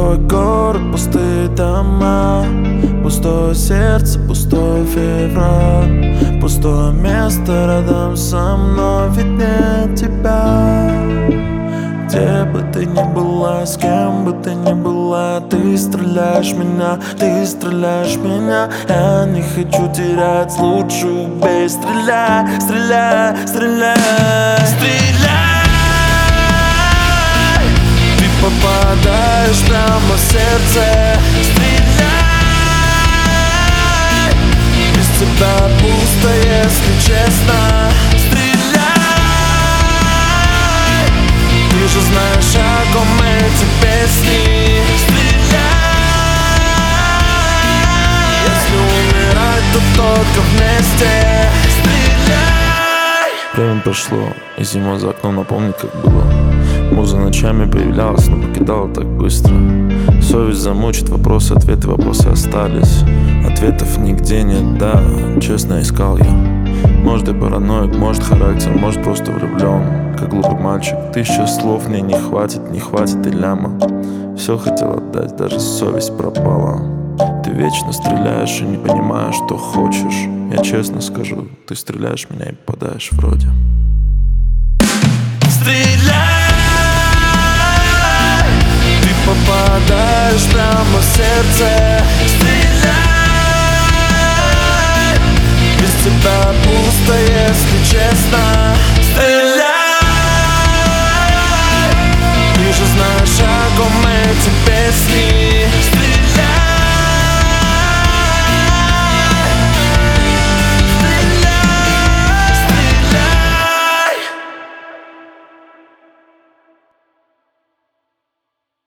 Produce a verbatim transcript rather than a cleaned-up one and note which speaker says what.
Speaker 1: Пустой город, пустые дома, пустое сердце, пустой февраль. Пустое место рядом со мной, ведь нет тебя. Где бы ты ни была, с кем бы ты ни была, ты стреляешь меня, ты стреляешь меня. Я не хочу терять, лучше убей. Стреляй, стреляй, стреляй, стреляй. Ты попадаешь прямо в сердце. Стреляй. Без тебя пусто, если честно. Ты же знаешь, о ком эти песни. Стреляй. Если умирать, то только вместе. Стреляй. Время прошло, и зима за окном, напомни, как было. Муза ночами появлялась, но покидала так быстро. Совесть замучит, вопросы, ответы, вопросы остались. Ответов нигде нет, да, честно искал я. Может, я параноик, может, характер, может, просто влюблен. Как глупый мальчик, тысяча слов мне не хватит, не хватит и ляма. Все хотел отдать, даже совесть пропала. Ты вечно стреляешь и не понимаешь, что хочешь. Я честно скажу, ты стреляешь меня и попадаешь вроде. Стреляй! Ты попадаешь прямо в сердце. Стреляй! Без тебя пусто, если честно. Стреляй! Ты же знаешь, о ком эти песни.